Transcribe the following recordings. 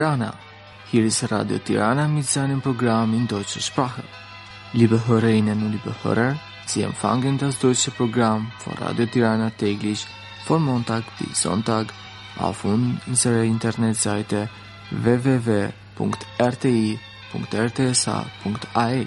Tirana. Hier ist Radio Tirana mit seinem Programm in deutscher Sprache. Liebe Hörerinnen und liebe Hörer, Sie empfangen das deutsche Programm von Radio Tirana täglich von Montag bis Sonntag auf unserer Internetseite www.rti.rtsa.al.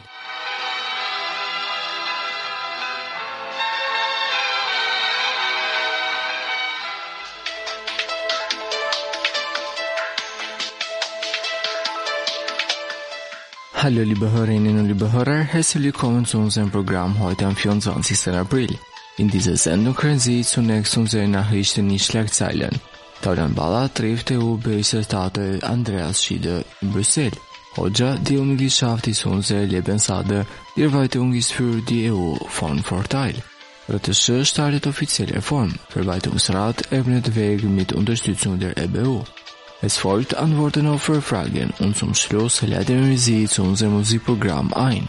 Hallo liebe Hörerinnen und liebe Hörer, herzlich willkommen zu unserem Programm heute am 24. April. In dieser Sendung hören Sie zunächst unsere Nachrichten in Schlagzeilen. Taulan Bala trifft EU-Berichterstatter Andreas Schieder in Brüssel. Hoxha, die EU-Mitgliedschaft ist unsere Lebensader, die Erweiterung ist für die EU von Vorteil. RTSche startet offizielle Reform, Verwaltungsrat ebnet Weg mit Unterstützung der EBU. Es folgt Antworten auf Fragen und zum Schluss laden wir Sie zu unserem Musikprogramm ein.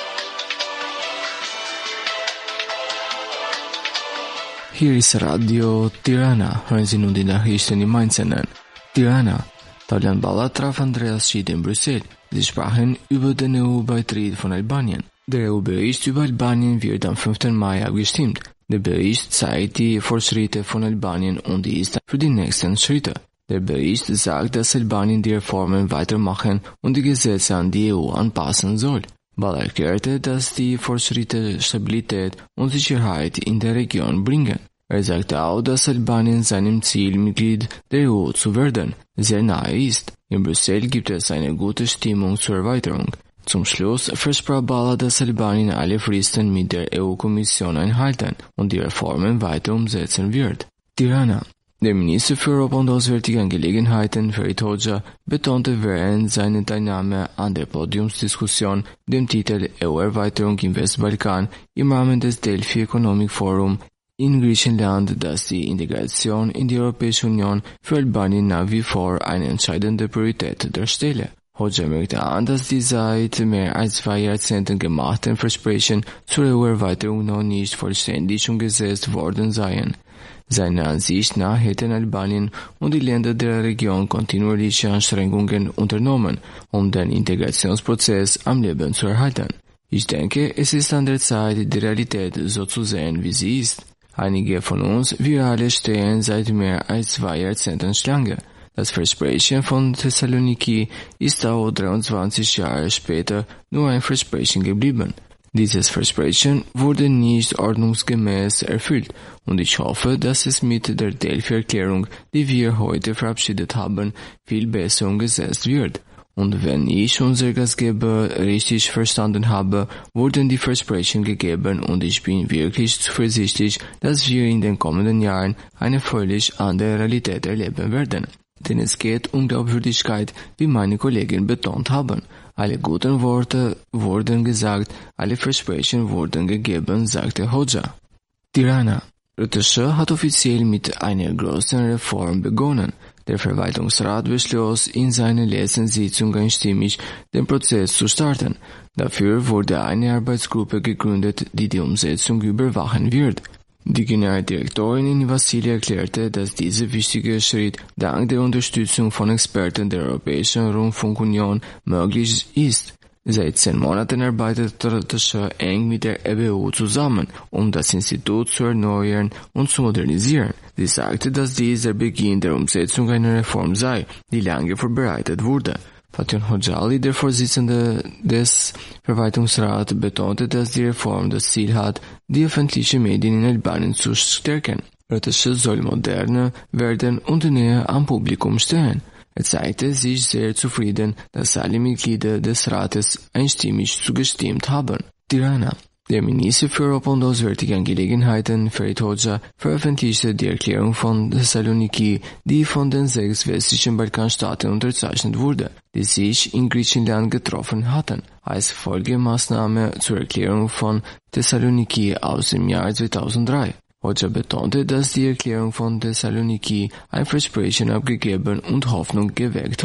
Hier ist Radio Tirana. Hören Sie nun die Nachrichten im Einzelnen. Tirana. Taulan Bala traf Andreas Schieder in Brüssel. Sie sprachen über den EU-Beitritt von Albanien. Der EU-Bericht über Albanien wird am 5. Mai abgestimmt. Der Bericht zeigt die Fortschritte von Albanien und ist für die nächsten Schritte. Der Bericht sagt, dass Albanien die Reformen weitermachen und die Gesetze an die EU anpassen soll. Bala erklärte, dass die Fortschritte Stabilität und Sicherheit in der Region bringen. Er sagte auch, dass Albanien seinem Ziel, Mitglied der EU zu werden, sehr nahe ist. In Brüssel gibt es eine gute Stimmung zur Erweiterung. Zum Schluss versprach Bala, dass Albanien alle Fristen mit der EU-Kommission einhalten und die Reformen weiter umsetzen wird. Tirana. Der Minister für Europa und Auswärtige Angelegenheiten, Ferit Hoxha, betonte während seiner Teilnahme an der Podiumsdiskussion dem Titel EU-Erweiterung im Westbalkan im Rahmen des Delphi Economic Forum in Griechenland, dass die Integration in die Europäische Union für Albanien nach wie vor eine entscheidende Priorität darstelle. Hoxha merkte an, dass die seit mehr als 2 Jahrzehnten gemachten Versprechen zur EU-Erweiterung noch nicht vollständig umgesetzt worden seien. Seiner Ansicht nach hätten Albanien und die Länder der Region kontinuierliche Anstrengungen unternommen, um den Integrationsprozess am Leben zu erhalten. Ich denke, es ist an der Zeit, die Realität so zu sehen, wie sie ist. Einige von uns, wir alle stehen seit mehr als 2 Jahrzehnten Schlange. Das Versprechen von Thessaloniki ist auch 23 Jahre später nur ein Versprechen geblieben. Dieses Versprechen wurde nicht ordnungsgemäß erfüllt und ich hoffe, dass es mit der Delphi-Erklärung, die wir heute verabschiedet haben, viel besser umgesetzt wird. Und wenn ich unsere Gastgeber richtig verstanden habe, wurden die Versprechen gegeben und ich bin wirklich zuversichtlich, dass wir in den kommenden Jahren eine völlig andere Realität erleben werden. Denn es geht um Glaubwürdigkeit, wie meine Kollegen betont haben. Alle guten Worte wurden gesagt, alle Versprechen wurden gegeben, sagte Hoxha. Tirana. RTSche hat offiziell mit einer großen Reform begonnen. Der Verwaltungsrat beschloss in seiner letzten Sitzung einstimmig, den Prozess zu starten. Dafür wurde eine Arbeitsgruppe gegründet, die die Umsetzung überwachen wird. Die Generaldirektorin Vassili erklärte, dass dieser wichtige Schritt dank der Unterstützung von Experten der Europäischen Rundfunkunion möglich ist. Seit 10 Monaten arbeitet RTSche eng mit der EBU zusammen, um das Institut zu erneuern und zu modernisieren. Sie sagte, dass dies der Beginn der Umsetzung einer Reform sei, die lange vorbereitet wurde. Fatjon Hoxhali, der Vorsitzende des Verwaltungsrats, betonte, dass die Reform das Ziel hat, die öffentlichen Medien in Albanien zu stärken. RTSche soll moderner werden und näher am Publikum stehen. Er zeigte sich sehr zufrieden, dass alle Mitglieder des Rates einstimmig zugestimmt haben. Tirana. Der Minister für Europa und Auswärtige Angelegenheiten, Ferit Hoxha, veröffentlichte die Erklärung von Thessaloniki, die von den 6 westlichen Balkanstaaten unterzeichnet wurde, die sich in Griechenland getroffen hatten, als Folgemaßnahme zur Erklärung von Thessaloniki aus dem Jahr 2003. Hoxha betonte, dass die Erklärung von Thessaloniki ein Versprechen abgegeben und Hoffnung geweckt hat.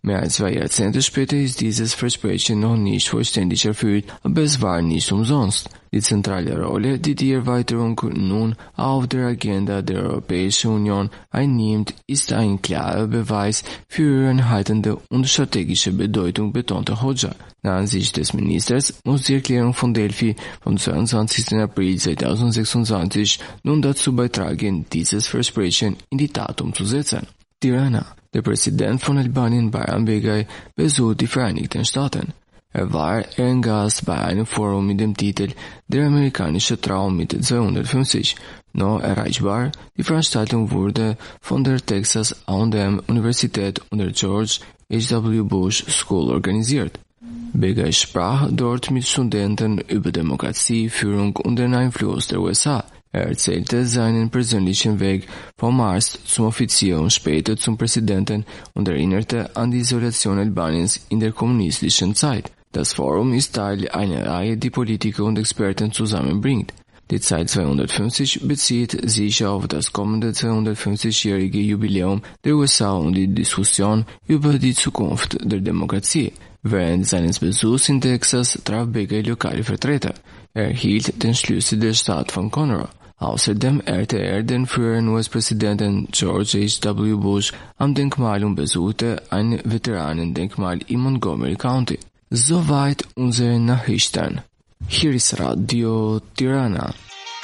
Mehr als 2 Jahrzehnte später ist dieses Versprechen noch nicht vollständig erfüllt, aber es war nicht umsonst. Die zentrale Rolle, die die Erweiterung nun auf der Agenda der Europäischen Union einnimmt, ist ein klarer Beweis für ihre anhaltende und strategische Bedeutung, betonte Hoxha. Nach Ansicht des Ministers muss die Erklärung von Delphi vom 22. April 2026 nun dazu beitragen, dieses Versprechen in die Tat umzusetzen. Tirana. Der Präsident von Albanien, Bayram Begay, besucht die Vereinigten Staaten. Er war Ehrengast bei einem Forum mit dem Titel Der amerikanische Traum mit 250, noch erreichbar. Die Veranstaltung wurde von der Texas A&M Universität und der George H.W. Bush School organisiert. Begay sprach dort mit Studenten über Demokratie, Führung und den Einfluss der USA. Er erzählte seinen persönlichen Weg vom Arzt zum Offizier und später zum Präsidenten und erinnerte an die Isolation Albaniens in der kommunistischen Zeit. Das Forum ist Teil einer Reihe, die Politiker und Experten zusammenbringt. Die Zeit 250 bezieht sich auf das kommende 250-jährige Jubiläum der USA und die Diskussion über die Zukunft der Demokratie. Während seines Besuchs in Texas traf Begay lokale Vertreter. Er erhielt den Schlüssel der Stadt von Conroe. Außerdem ehrte er den früheren US-Präsidenten George H.W. Bush am Denkmal und besuchte ein Veteranendenkmal in Montgomery County. Soweit unsere Nachrichten. Hier ist Radio Tirana.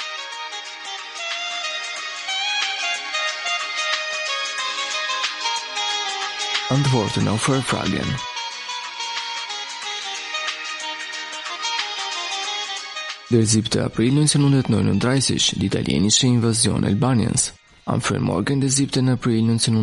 Antworten auf eure Fragen. Der 7. April 1939, die italienische Invasion Albaniens. Am frühen Morgen des 7. April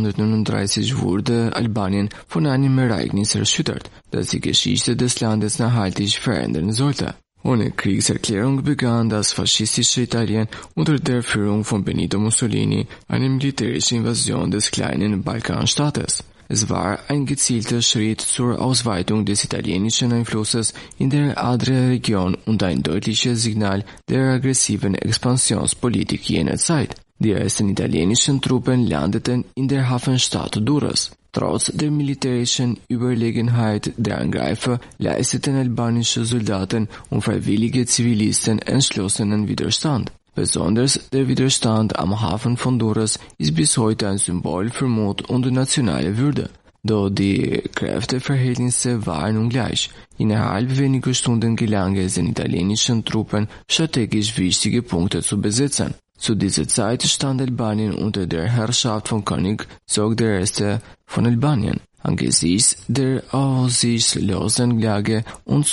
1939 wurde Albanien von einem Ereignis erschüttert, das die Geschichte des Landes nachhaltig verändern sollte. Ohne Kriegserklärung begann das faschistische Italien unter der Führung von Benito Mussolini eine militärische Invasion des kleinen Balkanstaates. Es war ein gezielter Schritt zur Ausweitung des italienischen Einflusses in der Adria-Region und ein deutliches Signal der aggressiven Expansionspolitik jener Zeit. Die ersten italienischen Truppen landeten in der Hafenstadt Durrës. Trotz der militärischen Überlegenheit der Angreifer leisteten albanische Soldaten und freiwillige Zivilisten entschlossenen Widerstand. Besonders der Widerstand am Hafen von Durrës ist bis heute ein Symbol für Mut und nationale Würde. Doch die Kräfteverhältnisse waren ungleich. Innerhalb weniger Stunden gelang es den italienischen Truppen, strategisch wichtige Punkte zu besetzen. Zu dieser Zeit stand Albanien unter der Herrschaft von König Zog I. von Albanien. Angesichts der aussichtslosen Lage und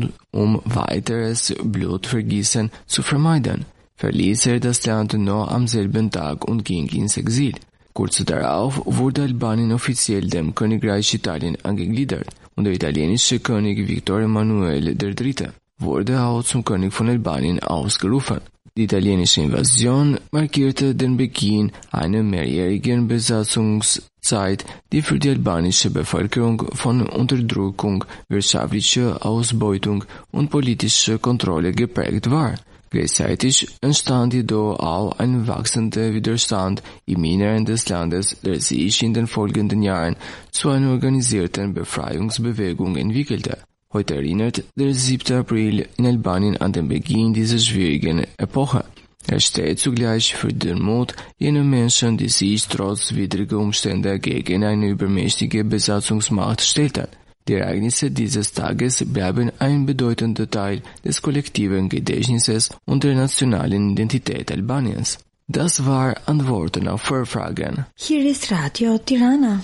um weiteres Blutvergießen zu vermeiden, verließ er das Land noch am selben Tag und ging ins Exil. Kurz darauf wurde Albanien offiziell dem Königreich Italien angegliedert und der italienische König Victor Emanuele III. Wurde auch zum König von Albanien ausgerufen. Die italienische Invasion markierte den Beginn einer mehrjährigen Besatzungszeit, die für die albanische Bevölkerung von Unterdrückung, wirtschaftlicher Ausbeutung und politischer Kontrolle geprägt war. Gleichzeitig entstand jedoch auch ein wachsender Widerstand im Inneren des Landes, der sich in den folgenden Jahren zu einer organisierten Befreiungsbewegung entwickelte. Heute erinnert der 7. April in Albanien an den Beginn dieser schwierigen Epoche. Er steht zugleich für den Mut jener Menschen, die sich trotz widriger Umstände gegen eine übermächtige Besatzungsmacht stellten. Die Ereignisse dieses Tages bleiben ein bedeutender Teil des kollektiven Gedächtnisses und der nationalen Identität Albaniens. Das war Antworten auf eure Fragen. Hier ist Radio Tirana.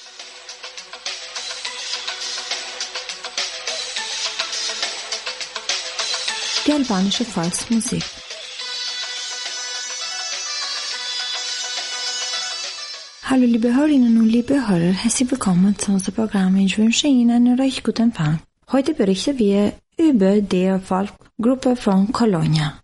Die albanische Volksmusik. Hallo liebe Hörerinnen und liebe Hörer, herzlich willkommen zu unserem Programm. Ich wünsche Ihnen einen recht guten Empfang. Heute berichten wir über die Folkgruppe von Colonia.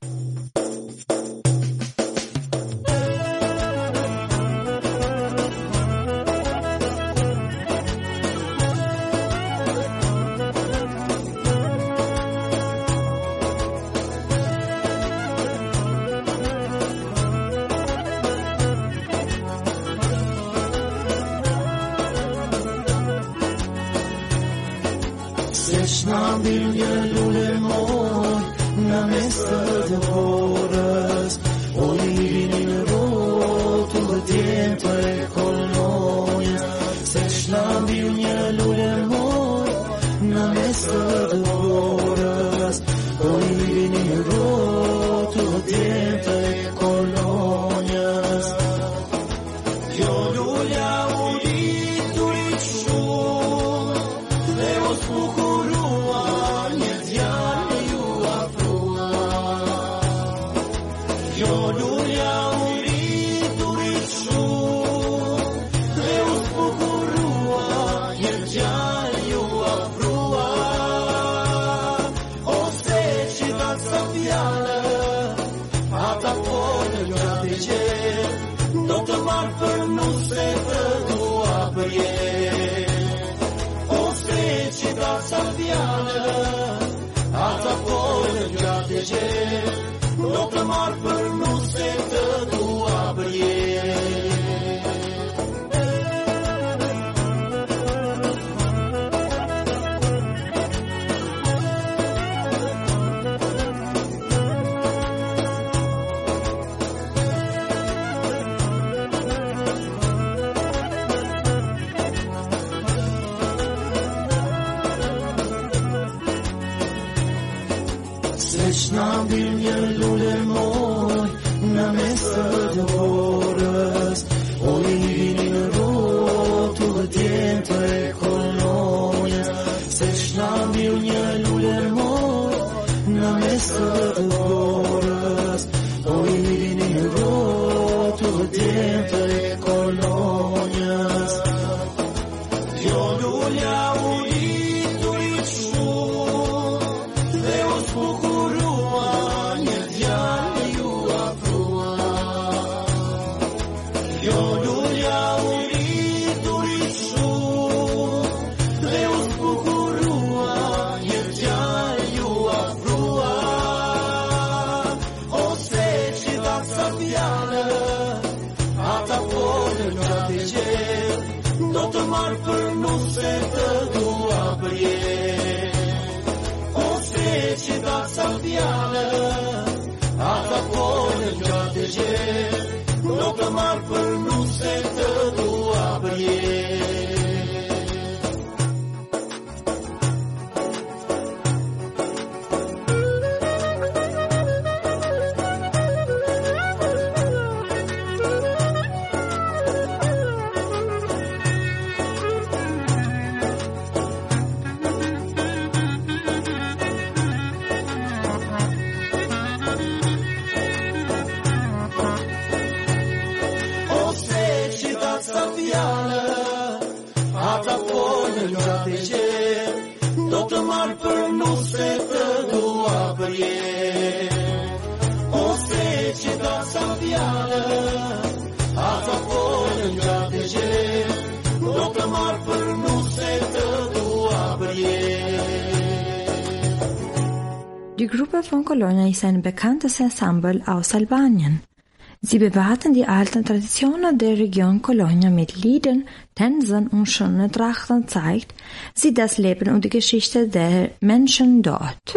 Sesh na mbil një lule moj në mes të dëvorës, o livini në rotull dhe tjetë e kolonjës. Sesh na mbil një lule moj në mes të dëvorës, o livini në rotull dhe tjetë e kolonjës. Kjo lulja u liturit shumë dhe o s'bukurua një djallë ju afrua. Kjo lulja u liturit shumë dhe o s'bukurua një djallë ju afrua. Ose që datë sa fjallë ata folë gjatë e gjerë, do të marrë për nuse të dua për jetë. Ose që datë sa fjallë ata folë gjatë e gjerë, do të marrë për nuse të dua për jetë. Sesh na mbil një lule moj në mes të dëvorës, o livini në rotull dhe tjetë e kolonjës. Sesh na mbil një lule moj në mes të dëvorës, o livini në rotull dhe tjetë e kolonjës. Kjo lulja u liturit shumë dhe o s'bukurua një djallë ju afrua. Kjo lulja u liturit shumë dhe o s'bukurua një djallë ju afrua. Ose që datë sa fjallë ata folë gjatë e gjerë, do të marrë për nuse të dua për jetë. Ose që datë sa fjallë ata folë gjatë e gjerë, do të marrë për nuse të dua për jetë. Ose që datë sa fjallë ata folë gjatë e gjerë, do të marrë për nuse të dua për jetë. Ose që datë sa fjallë ata folë gjatë e gjerë, do të marrë për nuse të dua për jetë. Die Gruppe von Colonia ist ein bekanntes Ensemble aus Albanien. Sie bewahrten die alten Traditionen der Region Colonia mit Liedern, Tänzen und schönen Trachten zeigt sie das Leben und die Geschichte der Menschen dort.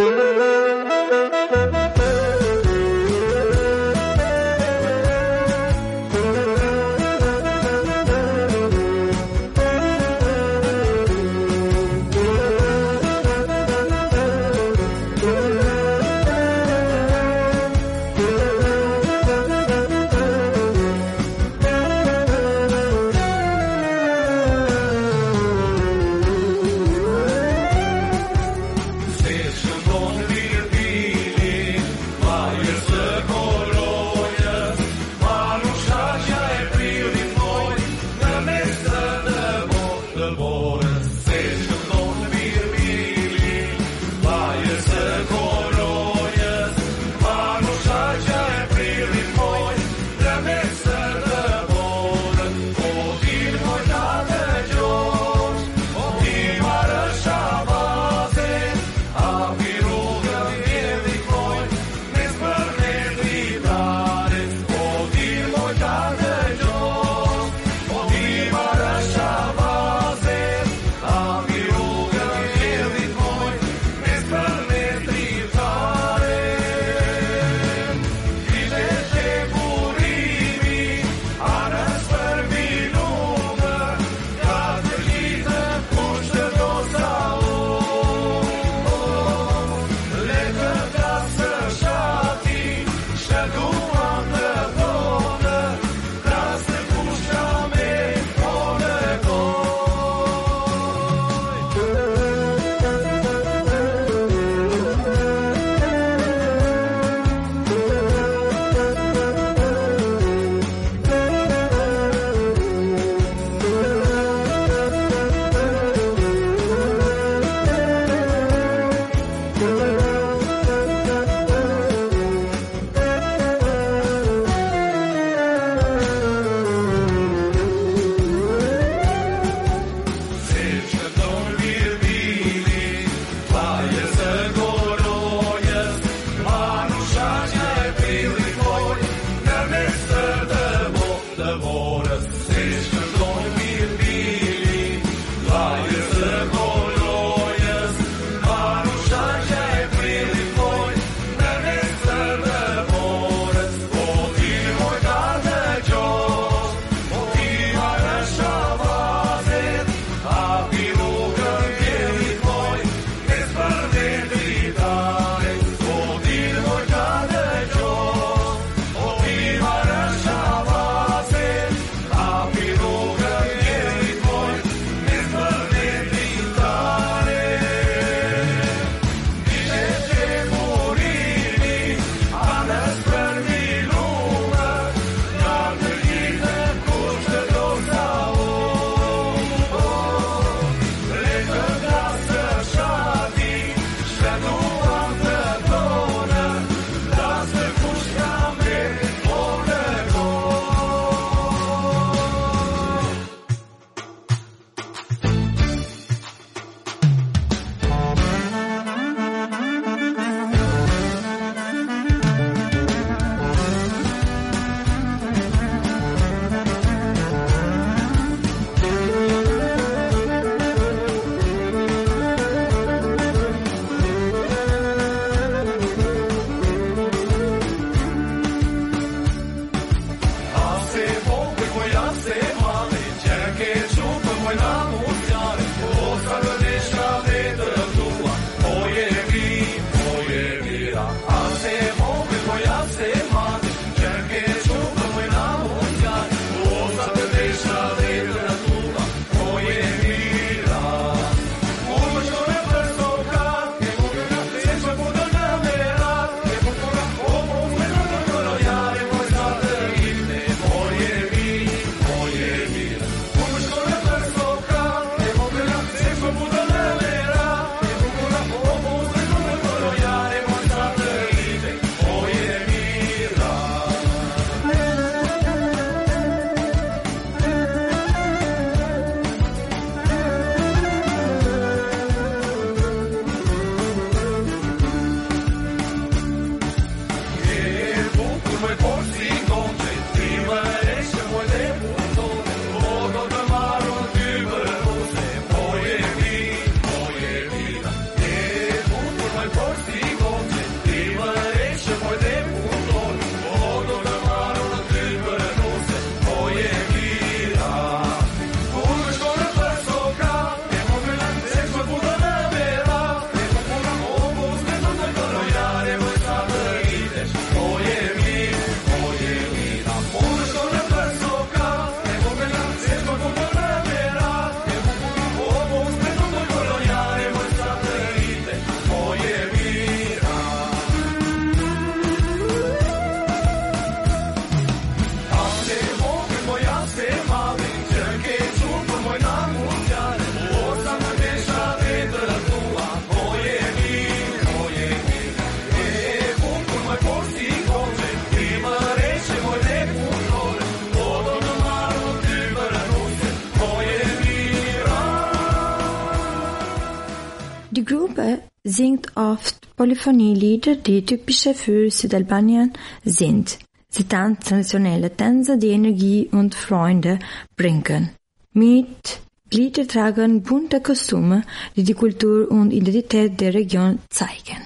Die Gruppe singt oft Polyphonielieder, die typische für Südalbanien sind. Sie tanzt traditionelle Tänze, die Energie und Freude bringen. Mitglieder tragen bunte Kostüme, die die Kultur und Identität der Region zeigen.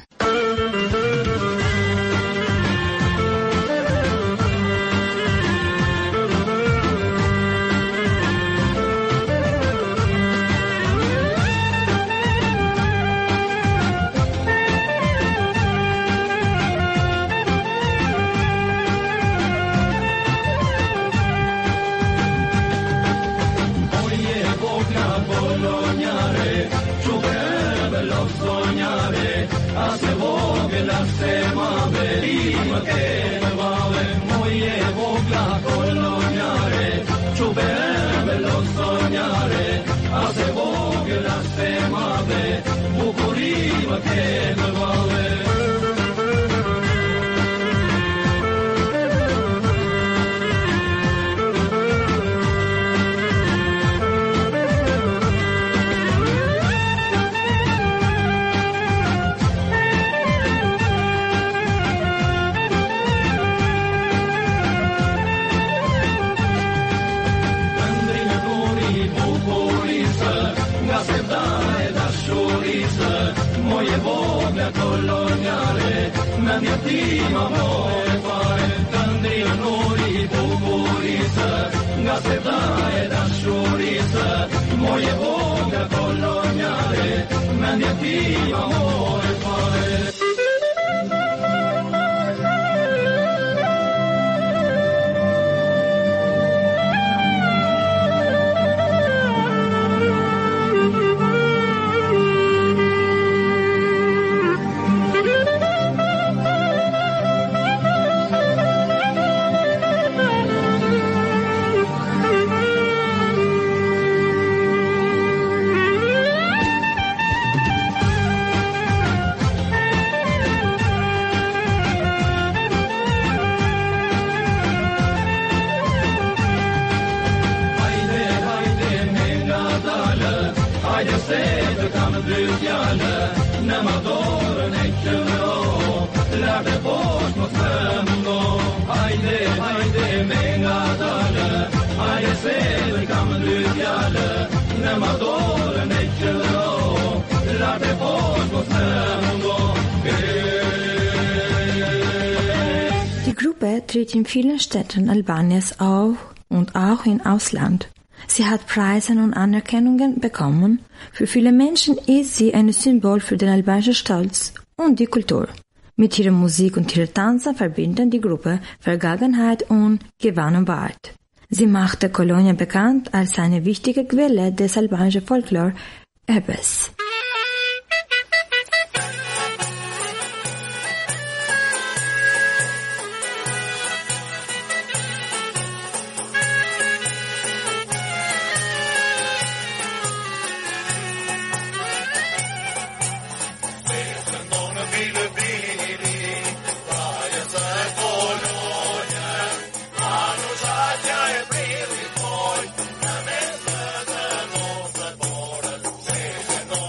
Die Gruppe tritt in vielen Städten Albaniens auf und auch im Ausland. Sie hat Preise und Anerkennungen bekommen. Für viele Menschen ist sie ein Symbol für den albanischen Stolz und die Kultur. Mit ihrer Musik und ihrer Tanzen verbinden die Gruppe Vergangenheit und Gegenwart. Sie machte Kolonia bekannt als eine wichtige Quelle des albanischen Folklore-Erbes. No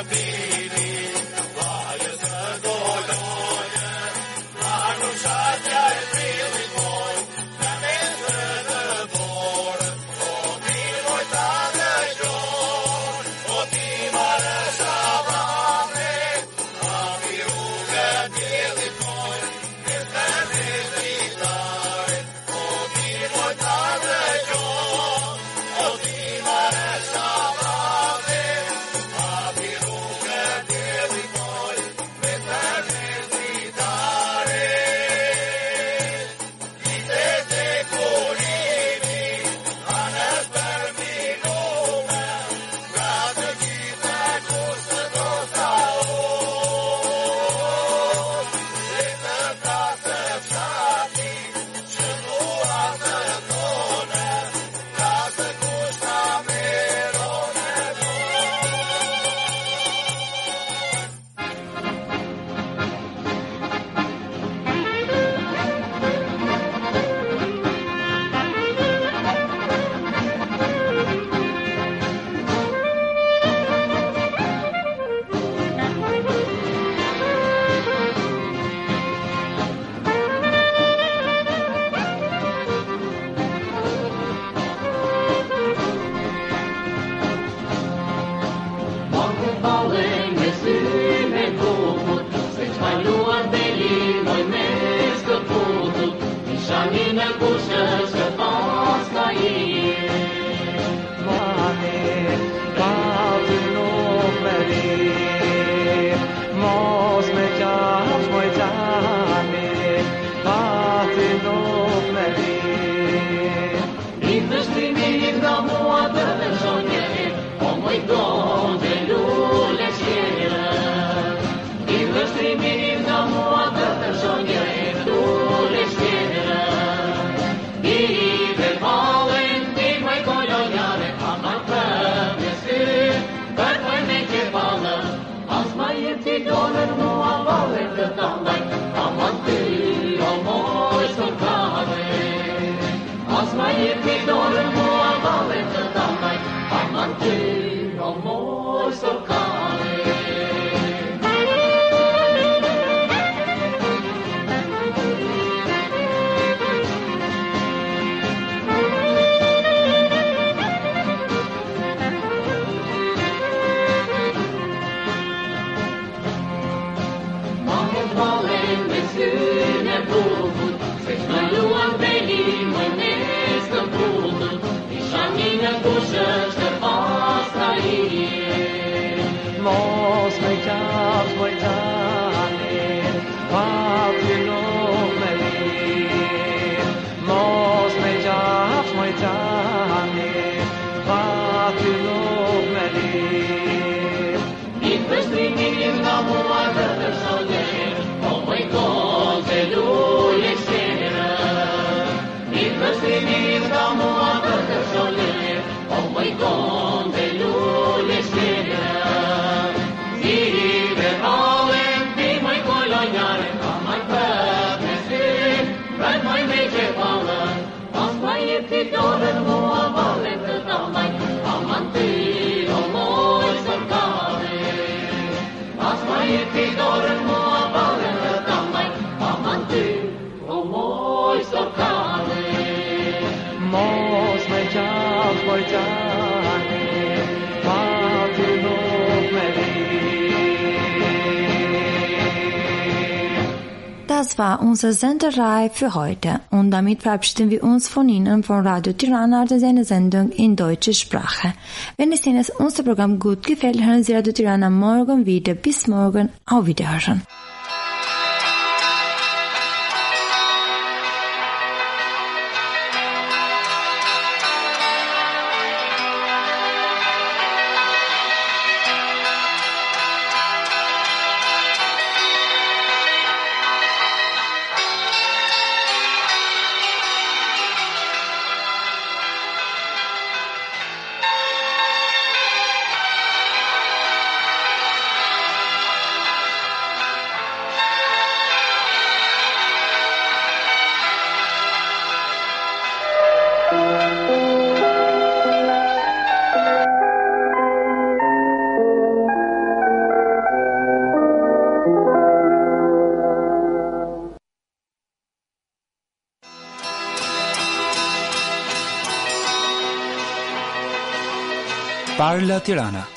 Das war unsere Senderei für heute und damit verabschieden wir uns von Ihnen von Radio Tirana, das ist eine Sendung in deutscher Sprache. Wenn es Ihnen unser Programm gut gefällt, hören Sie Radio Tirana morgen wieder. Bis morgen, auf Wiederhören. Parla Tirana.